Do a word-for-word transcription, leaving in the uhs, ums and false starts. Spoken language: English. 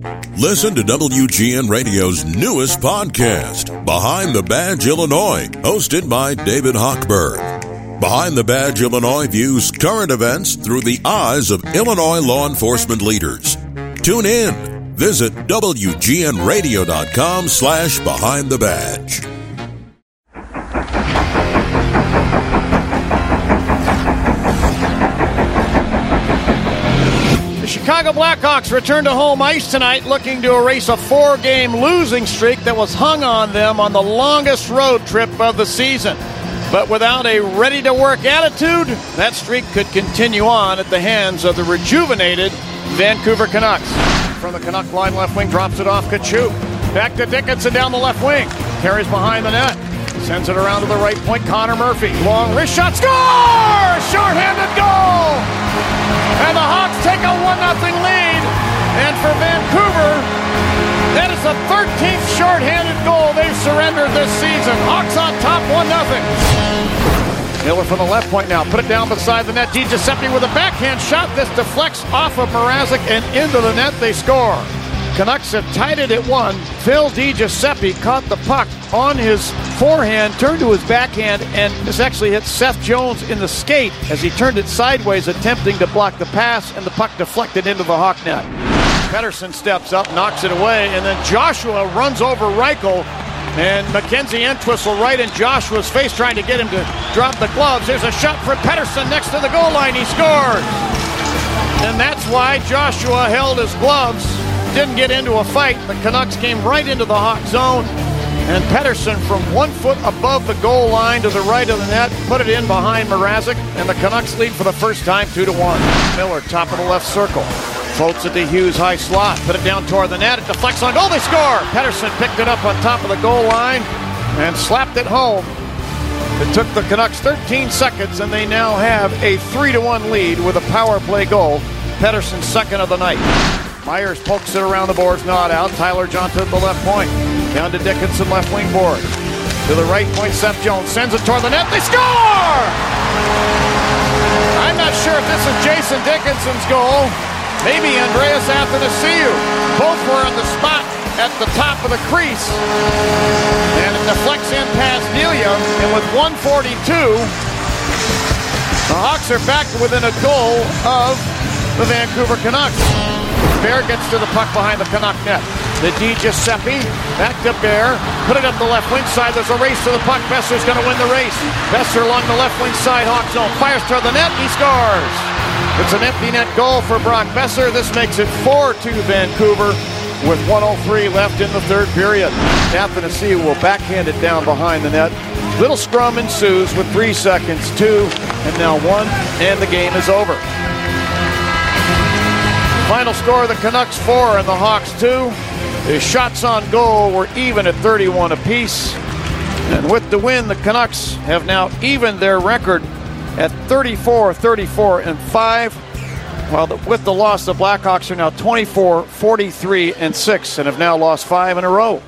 Listen to W G N Radio's newest podcast, Behind the Badge Illinois, hosted by David Hochberg. Behind the Badge Illinois views current events through the eyes of Illinois law enforcement leaders. Tune in. Visit W G N radio dot com slash behind the badge. Chicago Blackhawks return to home ice tonight looking to erase a four-game losing streak that was hung on them on the longest road trip of the season. But without a ready-to-work attitude, that streak could continue on at the hands of the rejuvenated Vancouver Canucks. From the Canuck line, left wing, drops it off Kachuk. Back to Dickinson down the left wing. Carries behind the net. Sends it around to the right point. Connor Murphy. Long wrist shot. Score! Short-handed goal! And the Hawks take a one nothing lead. And for Vancouver, that is the thirteenth short-handed goal they've surrendered this season. Hawks on top one nothing. Miller from the left point now. Put it down beside the net. DiGiuseppe with a backhand shot. This deflects off of Mrazek and into the net. They score. Canucks have tied it at one. Phil DiGiuseppe caught the puck on his forehand, turned to his backhand, and this actually hit Seth Jones in the skate as he turned it sideways, attempting to block the pass, and the puck deflected into the Hawk net. Pettersson steps up, knocks it away, and then Joshua runs over Reichel, and Mackenzie Entwistle right in Joshua's face, trying to get him to drop the gloves. There's a shot for Pettersson next to the goal line. He scores! And that's why Joshua held his gloves. Didn't get into a fight. The Canucks came right into the Hawk zone, and Pettersson from one foot above the goal line to the right of the net put it in behind Mrazek, and the Canucks lead for the first time two to one. Miller, top of the left circle, floats it to Hughes, high slot, put it down toward the net, it deflects on goal, they score! Pettersson picked it up on top of the goal line and slapped it home. It took the Canucks thirteen seconds, and they now have a three to one lead with a power play goal. Pettersson's second of the night. Myers pokes it around the boards, not out. Tyler Johnson at the left point. Down to Dickinson, left wing board. To the right point, Seth Jones sends it toward the net. They score! I'm not sure if this is Jason Dickinson's goal. Maybe Andreas Athanasiou. Both were on the spot at the top of the crease. And it deflects in past Delia. And with one forty-two, the Hawks are back within a goal of the Vancouver Canucks. Bear gets to the puck behind the Canuck net. The DiGiuseppe, back to Bear, put it up the left wing side. There's a race to the puck. Besser's going to win the race. Besser along the left wing side, Hawk zone, fires toward the net, he scores. It's an empty net goal for Brock Besser. This makes it four two Vancouver with one oh three left in the third period. Athanasiou will backhand it down behind the net. Little scrum ensues with three seconds, two, and now one, and the game is over. Final score, the Canucks four and the Hawks two. The shots on goal were even at thirty-one apiece. And with the win, the Canucks have now evened their record at thirty-four, thirty-four, and five. While the, with the loss, the Blackhawks are now twenty-four, forty-three, and six and have now lost five in a row.